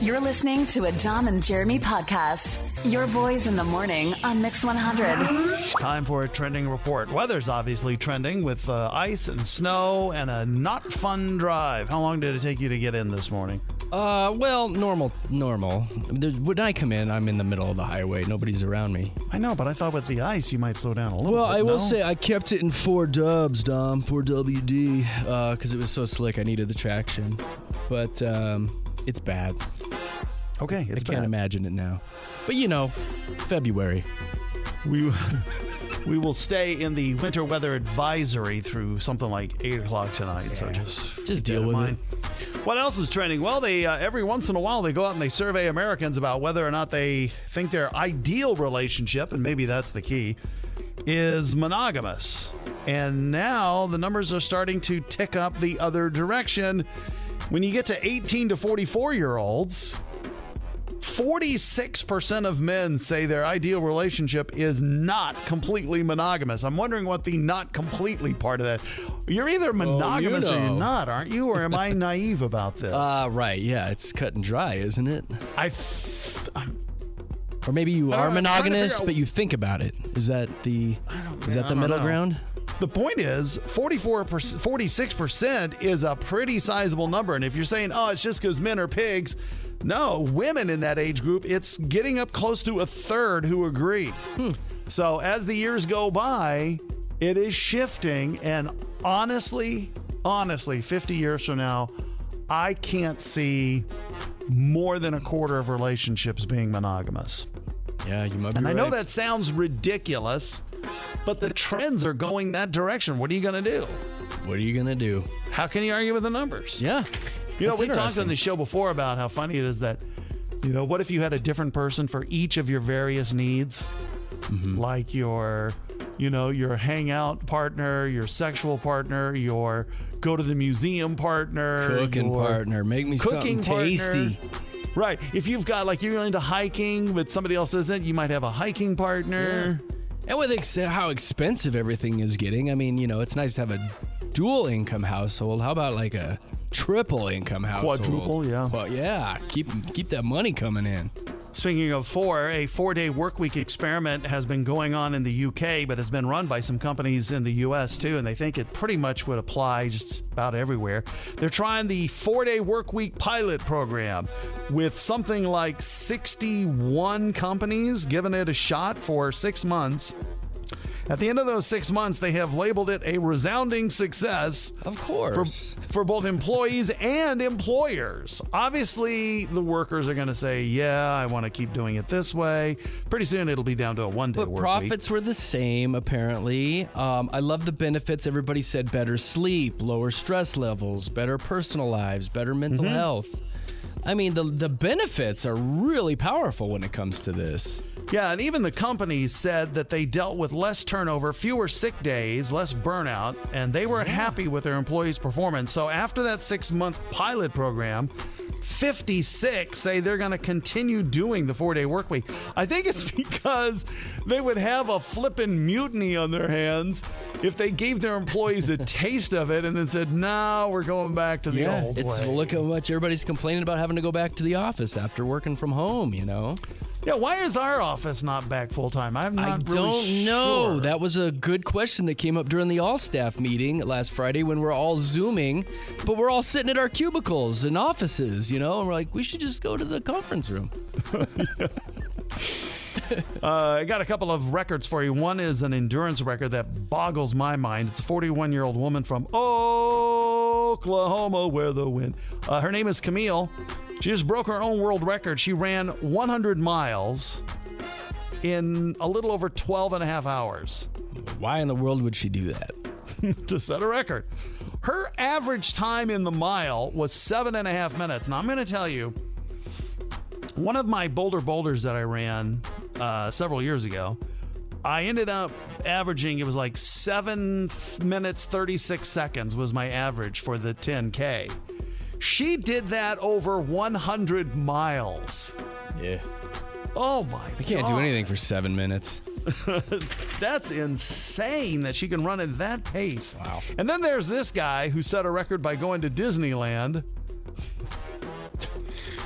You're listening to a Dom and Jeremy podcast. Your boys in the morning on Mix 100. Time for a trending report. Weather's obviously trending with ice and snow and a not fun drive. How long did it take you to get in this morning? Well, normal. When I come in, I'm in the middle of the highway. Nobody's around me. I know, but I thought with the ice, you might slow down a little bit. Well, I will say I kept it in 4 dubs, Dom, 4WD, because it was so slick. I needed the traction. But it's bad. Okay, it's I can't imagine it now. But, you know, February. We will stay in the winter weather advisory through something like 8 o'clock tonight. Yeah. So just deal with it. What else is trending? Well, they every once in a while they go out and they survey Americans about whether or not they think their ideal relationship, and maybe that's the key, is monogamous. And now the numbers are starting to tick up the other direction. When you get to 18 to 44-year-olds, 46% of men say their ideal relationship is not completely monogamous. I'm wondering what the not completely part of that. You're either monogamous or you're not, aren't you? Or am I naive about this? Right. Yeah, it's cut and dry, isn't it? Or maybe you are monogamous, but you think about it. Is that the middle ground? The point is, 46% is a pretty sizable number. And if you're saying, oh, it's just because men are pigs, no, women in that age group, it's getting up close to a third who agree. So as the years go by, it is shifting. And honestly, 50 years from now, I can't see more than a quarter of relationships being monogamous. Yeah, you might be And right. I know that sounds ridiculous, but the trends are going that direction. What are you going to do? What are you going to do? How can you argue with the numbers? Yeah. You know, That's we talked interesting. on the show before about how funny it is that, you know, what if you had a different person for each of your various needs? Mm-hmm. Like your hangout partner, your sexual partner, your go to the museum partner, Cooking your partner. Make me something tasty. Right. If you've got, like, you're into hiking, but somebody else isn't, you might have a hiking partner. Yeah. And with how expensive everything is getting, I mean, you know, it's nice to have a dual income household. How about like a triple income household? Quadruple, yeah. Well, yeah. Keep that money coming in. Speaking of a 4-day workweek experiment has been going on in the UK, but has been run by some companies in the US too, and they think it pretty much would apply just about everywhere. They're trying the 4-day workweek pilot program with something like 61 companies giving it a shot for 6 months. At the end of those 6 months, they have labeled it a resounding success. Of course. For both employees and employers. Obviously, the workers are going to say, yeah, I want to keep doing it this way. Pretty soon, it'll be down to a 1-day work week. But profits were the same, apparently. I love the benefits. Everybody said better sleep, lower stress levels, better personal lives, better mental health. I mean, the benefits are really powerful when it comes to this. Yeah, and even the companies said that they dealt with less turnover, fewer sick days, less burnout, and they were happy with their employees' performance. So after that 6-month pilot program, 56 say they're going to continue doing the 4-day work week. I think it's because they would have a flippin' mutiny on their hands if they gave their employees a taste of it and then said, no, we're going back to the old way. Look how much everybody's complaining about having to go back to the office after working from home, you know? Yeah, why is our office not back full-time? I don't know. Sure. That was a good question that came up during the all-staff meeting last Friday when we're all Zooming, but we're all sitting at our cubicles and offices, you know, and we're like, we should just go to the conference room. I got a couple of records for you. One is an endurance record that boggles my mind. It's a 41-year-old woman from Oklahoma, where the wind. Her name is Camille. She just broke her own world record. She ran 100 miles in a little over 12 and a half hours. Why in the world would she do that? To set a record. Her average time in the mile was 7.5 minutes. Now, I'm going to tell you, one of my boulders that I ran several years ago, I ended up averaging, it was like 7 minutes, 36 seconds was my average for the 10K. She did that over 100 miles. Yeah. Oh, my God. I can't do anything for 7 minutes. That's insane that she can run at that pace. Wow. And then there's this guy who set a record by going to Disneyland.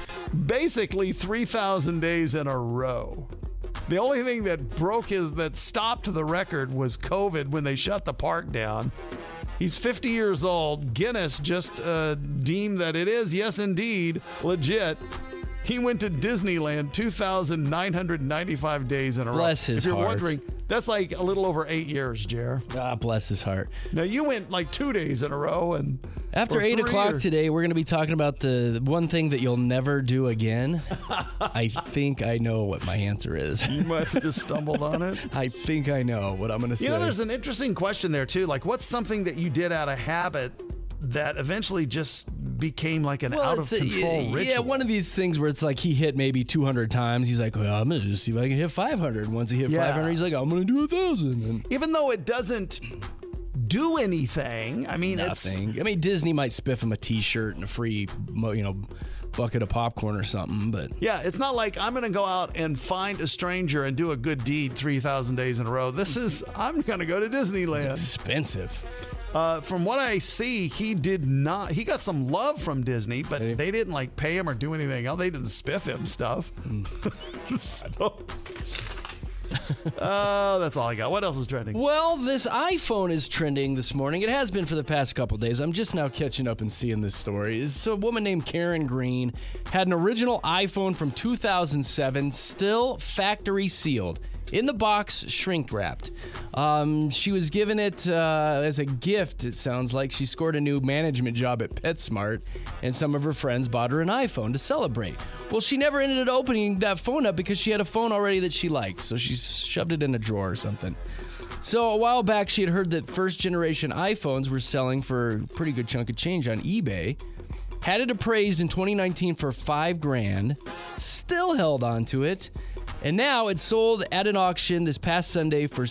basically 3,000 days in a row. The only thing that stopped the record was COVID when they shut the park down. He's 50 years old. Guinness just deemed that it is, yes, indeed, legit. He went to Disneyland 2,995 days in a row. Bless his If you're heart. wondering, that's like a little over 8 years, Jer. Ah, bless his heart. Now, you went like 2 days in a row. And After or 8 3 o'clock or- today, we're going to be talking about the one thing that you'll never do again. I think I know what my answer is. You might have just stumbled on it. I think I know what I'm going to say. You know, there's an interesting question there, too. Like, what's something that you did out of habit that eventually just became like an out-of-control ritual? Yeah, one of these things where it's like he hit maybe 200 times. He's like, well, I'm going to just see if I can hit 500. Once he hit 500, he's like, I'm going to do 1,000. And Even though it doesn't do anything, I mean, nothing. I mean, Disney might spiff him a T-shirt and a free, bucket of popcorn or something, but yeah, it's not like I'm going to go out and find a stranger and do a good deed 3,000 days in a row. This is, I'm going to go to Disneyland. expensive. From what I see, he did not. He got some love from Disney, but they didn't like pay him or do anything else. They didn't spiff him stuff. That's all I got. What else is trending? Well, this iPhone is trending this morning. It has been for the past couple days. I'm just now catching up and seeing this story. So a woman named Karen Green had an original iPhone from 2007, still factory sealed. In the box, shrink wrapped. She was given it as a gift, it sounds like. She scored a new management job at PetSmart, and some of her friends bought her an iPhone to celebrate. Well, she never ended up opening that phone up because she had a phone already that she liked, so she shoved it in a drawer or something. So a while back, she had heard that first-generation iPhones were selling for a pretty good chunk of change on eBay. Had it appraised in 2019 for $5,000, still held on to it. And now it's sold at an auction this past Sunday for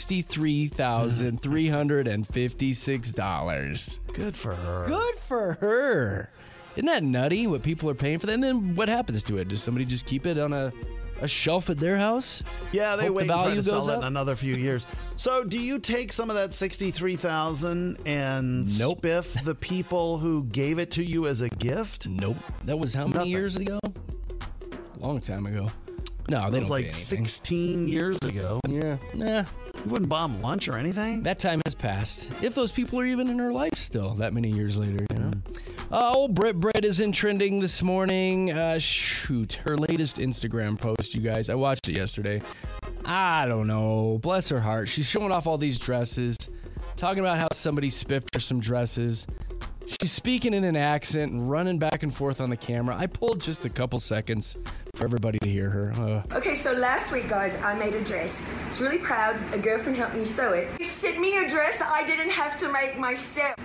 $63,356. Good for her. Good for her. Isn't that nutty what people are paying for that? And then what happens to it? Does somebody just keep it on a shelf at their house? Yeah, they Hope wait the and try value to sell goes it up? in another few years. So do you take some of that $63,000 and Nope. spiff the people who gave it to you as a gift? Nope. That was how many Nothing. years ago? Long time ago. No, they It was don't like pay anything. 16 years ago. Yeah. Nah. You wouldn't buy them lunch or anything? That time has passed. If those people are even in her life still, that many years later, you know. Old Brit Brit is in trending this morning. Her latest Instagram post, you guys. I watched it yesterday. I don't know. Bless her heart. She's showing off all these dresses, talking about how somebody spiffed her some dresses. She's speaking in an accent and running back and forth on the camera. I pulled just a couple seconds for everybody to hear her. Okay, so last week, guys, I made a dress. I was really proud. A girlfriend helped me sew it. She sent me a dress I didn't have to make myself.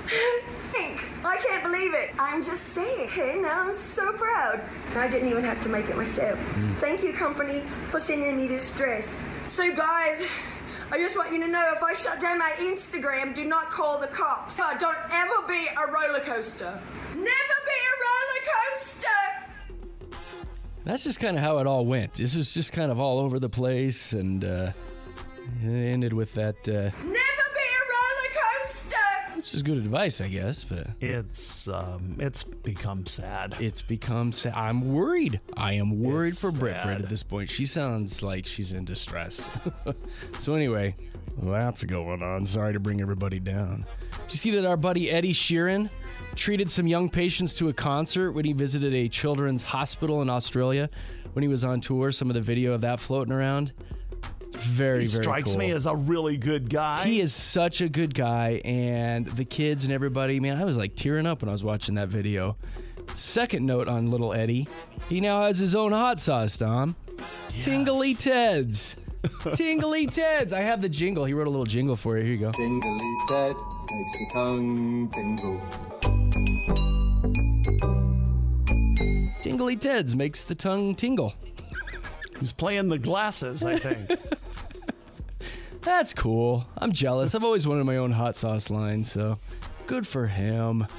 I can't believe it. I'm just saying. Okay, now I'm so proud. I didn't even have to make it myself. Thank you, company, for sending me this dress. So, guys, I just want you to know, if I shut down my Instagram, do not call the cops. Don't ever be a roller coaster. Never be a roller coaster! That's just kind of how it all went. This was just kind of all over the place, and it ended with that, Never be a roller coaster! which is good advice, I guess, but It's become sad. it's become sad. I'm worried. I am worried It's for Brit Brit sad. at this point. She sounds like she's in distress. So anyway, that's going on. Sorry to bring everybody down. Did you see that our buddy Eddie Sheeran treated some young patients to a concert when he visited a children's hospital in Australia when he was on tour? Some of the video of that floating around. Very, He very strikes cool. me as a really good guy. He is such a good guy, and the kids and everybody, man, I was like tearing up when I was watching that video. Second note on little Eddie, he now has his own hot sauce, Dom. Tingly Ted's. Tingly Ted's. I have the jingle. He wrote a little jingle for you. Here you go. Tingly Ted makes the tongue tingle. Tingly Ted's makes the tongue tingle. He's playing the glasses, I think. That's cool. I'm jealous. I've always wanted my own hot sauce line, so good for him.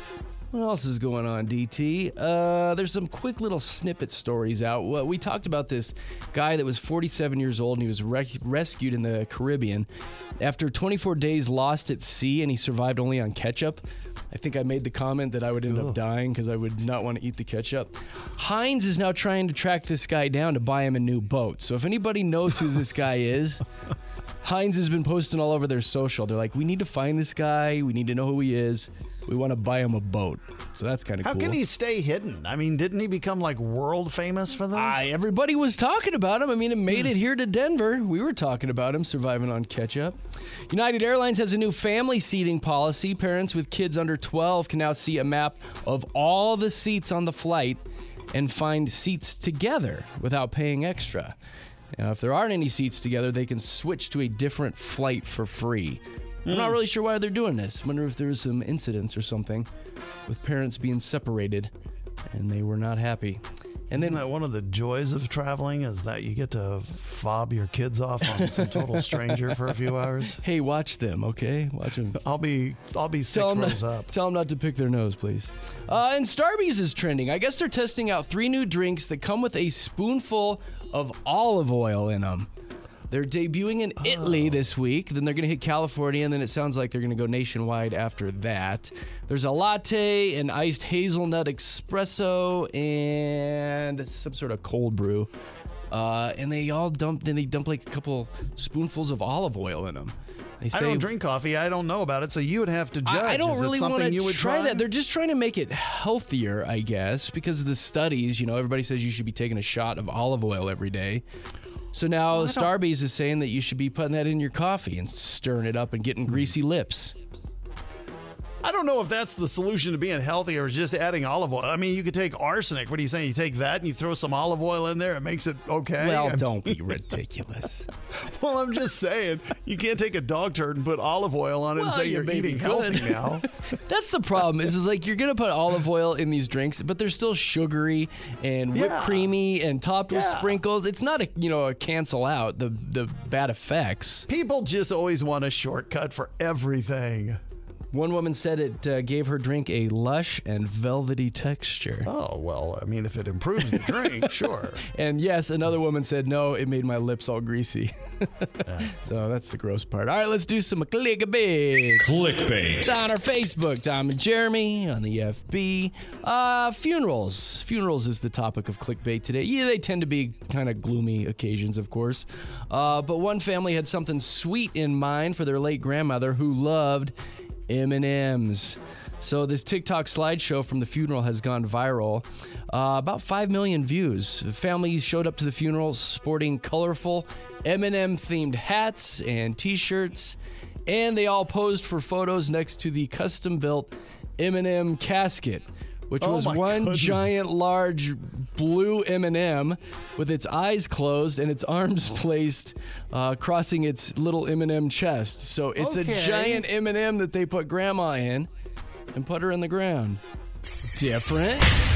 What else is going on, DT? There's some quick little snippet stories out. Well, we talked about this guy that was 47 years old and he was rescued in the Caribbean. After 24 days lost at sea and he survived only on ketchup. I think I made the comment that I would end up dying because I would not want to eat the ketchup. Heinz is now trying to track this guy down to buy him a new boat. So if anybody knows who this guy is, Heinz has been posting all over their social. They're like, we need to find this guy. We need to know who he is. We want to buy him a boat. So that's kind of cool. How can he stay hidden? I mean, didn't he become like world famous for this? Everybody was talking about him. I mean, it made it here to Denver. We were talking about him surviving on ketchup. United Airlines has a new family seating policy. Parents with kids under 12 can now see a map of all the seats on the flight and find seats together without paying extra. Now, if there aren't any seats together, they can switch to a different flight for free. I'm not really sure why they're doing this. I wonder if there's some incidents or something with parents being separated and they were not happy. And Isn't that one of the joys of traveling is that you get to fob your kids off on some total stranger for a few hours? Hey, watch them, okay? Watch them. I'll be 6 rows up. Tell them not to pick their nose, please. And Starbucks is trending. I guess they're testing out 3 new drinks that come with a spoonful of olive oil in them. They're debuting in Italy this week. Then they're going to hit California, and then it sounds like they're going to go nationwide after that. There's a latte, an iced hazelnut espresso, and some sort of cold brew. And they dump like a couple spoonfuls of olive oil in them. They say, I don't drink coffee. I don't know about it, so you would have to judge. I don't really want to try that. They're just trying to make it healthier, I guess, because of the studies. You know, everybody says you should be taking a shot of olive oil every day. So now Starbucks is saying that you should be putting that in your coffee and stirring it up and getting greasy lips. I don't know if that's the solution to being healthy or just adding olive oil. I mean, you could take arsenic. What are you saying? You take that and you throw some olive oil in there. It makes it okay. Well, don't be ridiculous. Well, I'm just saying. You can't take a dog turd and put olive oil on it and say you're eating healthy now. That's the problem. Is like you're going to put olive oil in these drinks, but they're still sugary and whipped creamy and topped with sprinkles. It's not a cancel out the bad effects. People just always want a shortcut for everything. One woman said it gave her drink a lush and velvety texture. Oh, well, I mean, if it improves the drink, sure. And yes, another woman said, no, it made my lips all greasy. So that's the gross part. All right, let's do some clickbait. Clickbait. It's on our Facebook, Tom and Jeremy, on the FB. Funerals. Funerals is the topic of clickbait today. Yeah, they tend to be kind of gloomy occasions, of course. But one family had something sweet in mind for their late grandmother who loved M&Ms. So this TikTok slideshow from the funeral has gone viral. About 5 million views. The family showed up to the funeral sporting colorful M&M themed hats and t-shirts, and they all posed for photos next to the custom built M&M casket, which was one giant large blue M&M with its eyes closed and its arms placed crossing its little M&M chest. So it's a giant M&M that they put grandma in and put her in the ground. Different.